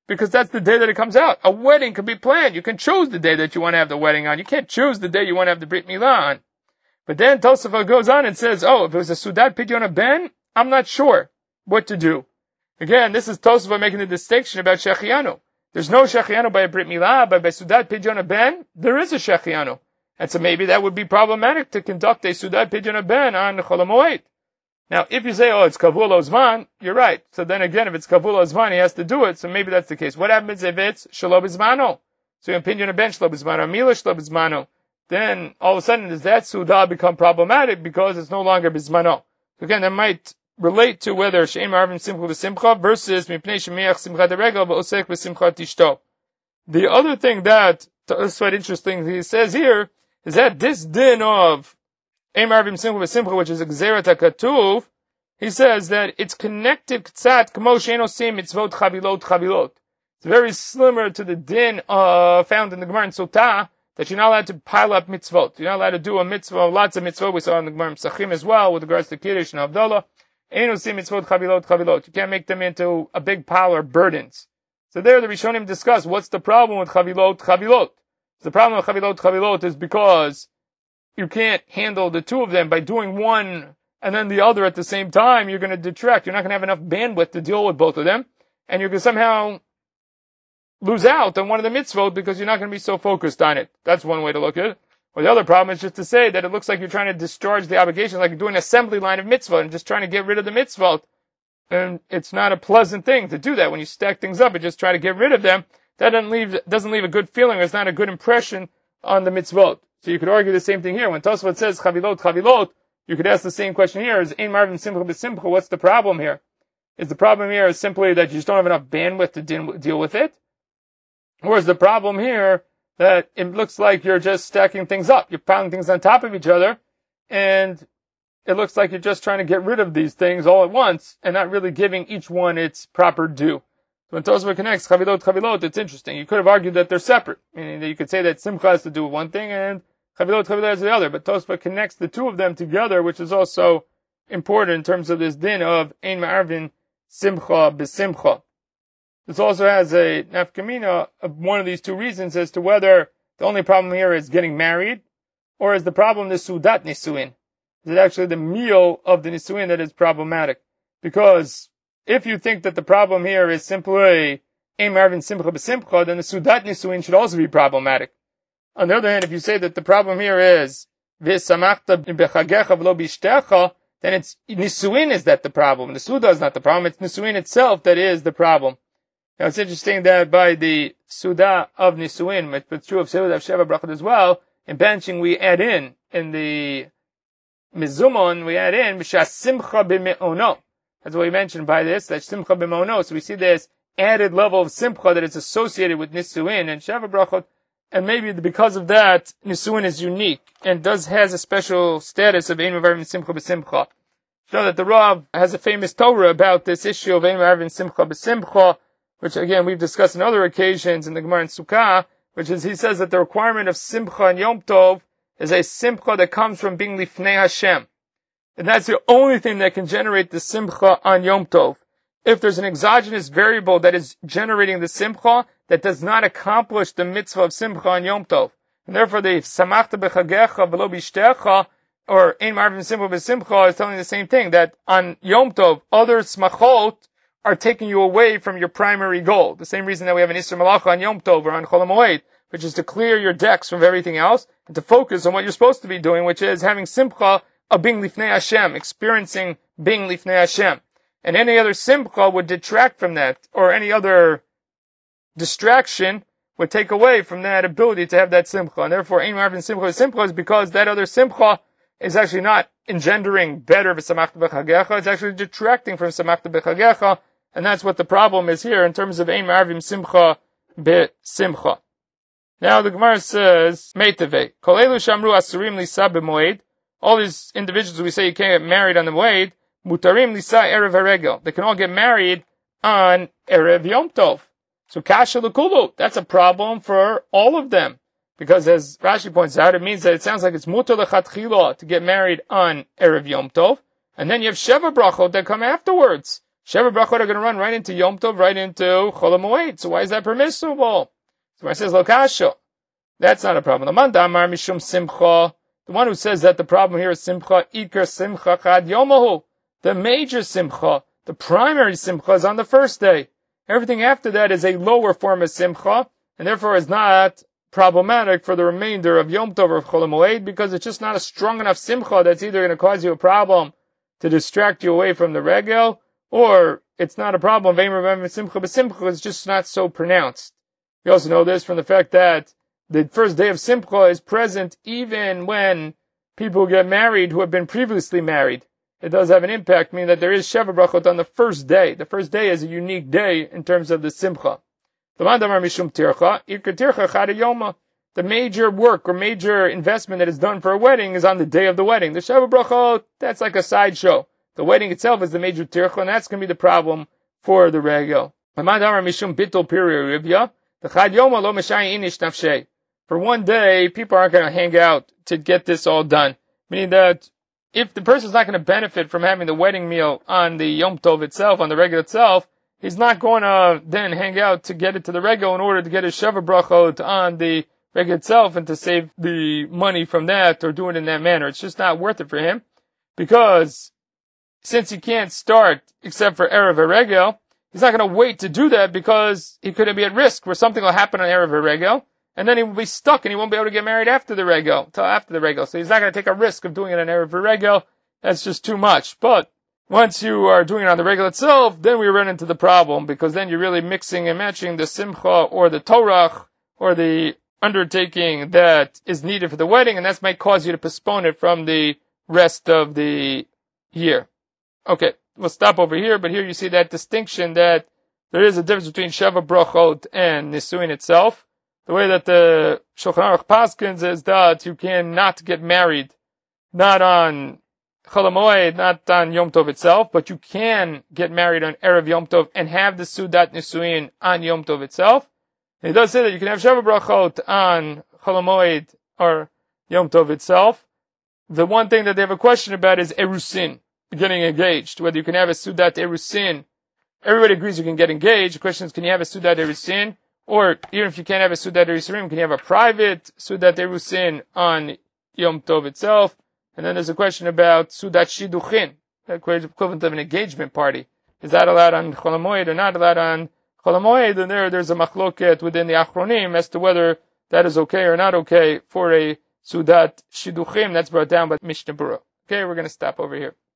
because that's the day that it comes out. A wedding can be planned. You can choose the day that you want to have the wedding on. You can't choose the day you want to have the Brit Milah on. But then Tosafot goes on and says, if it was a Sudat Pidyon Ben, I'm not sure what to do. Again, this is Tosafot making the distinction about Shechianu. There's no Shechianu by a Brit Milah, but by Sudat Pidyon Ben, there is a Shechianu. And so maybe that would be problematic to conduct a Sudat Pidyon Ben on Chol HaMoed. Now, if you say, it's Kavul Ozman, you're right. So then again, if it's Kavul Ozman, he has to do it. So maybe that's the case. What happens if it's Shelo B'Zmano? So your opinion of Ben Shelo B'Zmano, Mila Shelo B'Zmano. Then all of a sudden, does that Sudah become problematic because it's no longer B'Zmano? So again, that might relate to whether She'en Marvin Simcha B'Simcha versus Mipnei Shemiach Simcha Deregel B'Osek B'Simcha Tishto. The other thing that's quite interesting he says here is that this din of Ein Marvim Simcha B'Simcha, which is Gzerat HaKatuv, he says that it's connected K'tzat K'mo She'en Osim Mitzvot Chavilot Chavilot. It's very similar to the din found in the Gemara in Sotah, that you're not allowed to pile up mitzvot. You're not allowed to do a mitzvah, lots of mitzvot. We saw in the Gemara Pesachim as well, with regards to Kiddush and Havdalah. Ein Osim Mitzvot Chavilot Chavilot. You can't make them into a big pile or burdens. So there the Rishonim discuss what's the problem with Chavilot Chavilot. The problem with Chavilot Chavilot is because you can't handle the two of them by doing one and then the other at the same time. You're going to detract. You're not going to have enough bandwidth to deal with both of them. And you're going to somehow lose out on one of the mitzvot because you're not going to be so focused on it. That's one way to look at it. Or the other problem is just to say that it looks like you're trying to discharge the obligation, like you're doing an assembly line of mitzvot and just trying to get rid of the mitzvot. And it's not a pleasant thing to do that. When you stack things up and just try to get rid of them, that doesn't leave a good feeling, or it's not a good impression on the mitzvot. So you could argue the same thing here. When Tosfot says chavilot, chavilot, you could ask the same question here. Is Ein Marvin Simcha B'Simcha? What's the problem here? Is the problem here simply that you just don't have enough bandwidth to deal with it? Or is the problem here that it looks like you're just stacking things up? You're piling things on top of each other, and it looks like you're just trying to get rid of these things all at once and not really giving each one its proper due. So when Tosfot connects chavilot, chavilot, it's interesting. You could have argued that they're separate, meaning that you could say that Simcha has to do with one thing and chavilot, chavilot has the other. But Tosfot connects the two of them together, which is also important in terms of this din of Ein Ma'arvin Simcha B'Simcha. This also has a nafkamina of one of these two reasons as to whether the only problem here is getting married, or is the problem the Sudat Nisuin? Is it actually the meal of the Nisuin that is problematic? Because if you think that the problem here is simply Ein Marvin Simcha B'Simcha, then the Sudat Nisuin should also be problematic. On the other hand, if you say that the problem here is V'samachta b'chagecha v'lo b'ishtecha, then it's Nisuin is that the problem. The Suda is not the problem. It's Nisuin itself that is the problem. Now it's interesting that by the Suda of Nisuin, which is true of Seudah of Sheva Brachot as well, in benching we add in the Mizumon, we add in B'shas Simcha b'me'ono. That's what we mentioned by this, that Simcha b'me'ono. So we see this added level of Simcha that is associated with Nisuin and Sheva Brachot, and maybe because of that, Nisuin is unique and has a special status of Ein Marvin Simcha B'Simcha. So that the Rav has a famous Torah about this issue of Ein Marvin Simcha B'Simcha, which again we've discussed on other occasions in the Gemara in Sukkah, which is he says that the requirement of Simcha and Yom Tov is a Simcha that comes from being Lifnei Hashem. And that's the only thing that can generate the Simcha on Yom Tov. If there's an exogenous variable that is generating the Simcha, that does not accomplish the mitzvah of Simcha on Yom Tov. And therefore the Samachta B'chagecha V'lo B'ishtecha, or Ein Marvin Simcha B'Simcha, is telling the same thing, that on Yom Tov, other smachot are taking you away from your primary goal. The same reason that we have an Isser Malacha on Yom Tov or on Chol HaMoed, which is to clear your decks from everything else and to focus on what you're supposed to be doing, which is having Simcha of being Lifnei Hashem, experiencing being Lifnei Hashem. And any other Simcha would detract from that, or any other distraction would take away from that ability to have that Simcha. And therefore, Ein Marvin Simcha is because that other Simcha is actually not engendering better V'samachta B'chagecha, it's actually detracting from Samachta B'chagecha. And that's what the problem is here in terms of Ein Marvim Simcha B'Simcha. Now the Gemara says, Meitave, Kol elu shamru asurim lisa b'moed, all these individuals we say you can't get married on the moed, mutarim lisa erev haregel. They can all get married on erev Yom Tov. So kasha l'kulu, that's a problem for all of them. Because as Rashi points out, it means that it sounds like it's mutar lechatchila to get married on erev Yom Tov, and then you have Sheva Brachot that come afterwards. Sheva brachot are going to run right into Yom Tov, right into Chol HaMoed. So why is that permissible? So I says Lokasho. That's not a problem. The one who says that the problem here is Simcha, Iker Simcha Chad Yomahu. The major Simcha, the primary Simcha is on the first day. Everything after that is a lower form of Simcha, and therefore is not problematic for the remainder of Yom Tov or Chol HaMoed, because it's just not a strong enough Simcha that's either going to cause you a problem to distract you away from the regel, or it's not a problem. Simcha, but Simcha is just not so pronounced. We also know this from the fact that the first day of Simcha is present even when people get married who have been previously married. It does have an impact, meaning that there is Sheva brachot on the first day. The first day is a unique day in terms of the Simcha. The major work or major investment that is done for a wedding is on the day of the wedding. The Sheva brachot, that's like a sideshow. The wedding itself is the major tircha, and that's going to be the problem for the regel. For one day, people aren't going to hang out to get this all done. Meaning that if the person's not going to benefit from having the wedding meal on the Yom Tov itself, on the regel itself, he's not going to then hang out to get it to the regel in order to get his Sheva brachot on the regel itself and to save the money from that or do it in that manner. It's just not worth it for him, because since he can't start except for Erev HaRegel, he's not going to wait to do that, because he could be at risk where something will happen on Erev HaRegel, and then he will be stuck and he won't be able to get married after the regel, till after the regel. So he's not going to take a risk of doing it on Erev HaRegel. That's just too much. But once you are doing it on the regel itself, then we run into the problem, because then you're really mixing and matching the Simcha or the Torah or the undertaking that is needed for the wedding, and that might cause you to postpone it from the rest of the year. Okay, we'll stop over here, but here you see that distinction that there is a difference between Sheva brachot and Nisuin itself. The way that the Shulchan Aruch paskins is that you cannot get married, not on Chol HaMoed, not on Yom Tov itself, but you can get married on Erev Yom Tov and have the Sudat Nisuin on Yom Tov itself. And it does say that you can have Sheva brachot on Chol HaMoed or Yom Tov itself. The one thing that they have a question about is Erusin, getting engaged, whether you can have a Sudat Erusin. Everybody agrees you can get engaged. The question is, can you have a Sudat Erusin? Or even if you can't have a Sudat Erusin, can you have a private Sudat Erusin on Yom Tov itself? And then there's a question about Sudat Shiduchin, the equivalent of an engagement party. Is that allowed on Chol HaMoed or not allowed on Chol HaMoed? And there's a machloket within the Achronim as to whether that is okay or not okay for a Sudat Shiduchim. That's brought down by Mishnah Berurah. Okay, we're going to stop over here.